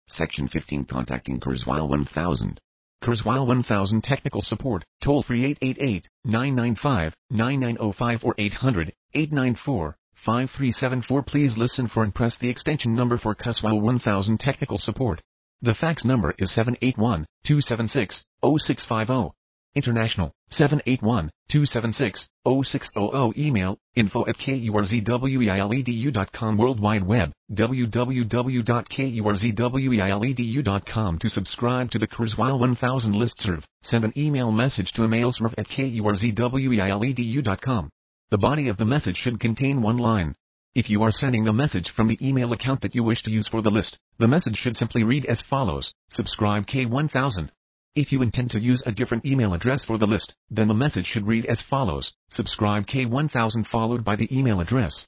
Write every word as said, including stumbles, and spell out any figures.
Section fifteen. Contacting Kurzweil one thousand. Kurzweil one thousand Technical Support, toll free eight eight eight, nine nine five, nine nine zero five or eight hundred, eight nine four, five three seven four. Please listen for and press the extension number for Kurzweil one thousand Technical Support. The fax number is seven eight one, two seven six, zero six five zero. International, seven eight one, two seven six, zero six zero zero. Email, info at kurzweil dot com. World Wide Web, w w w dot kurzweil dot com. To subscribe to the Kurzweil one thousand listserv, send an email message to emailserv at kurzweil dot com. The body of the message should contain one line. If you are sending the message from the email account that you wish to use for the list, the message should simply read as follows: Subscribe K one thousand. If you intend to use a different email address for the list, then the message should read as follows: Subscribe K one thousand followed by the email address.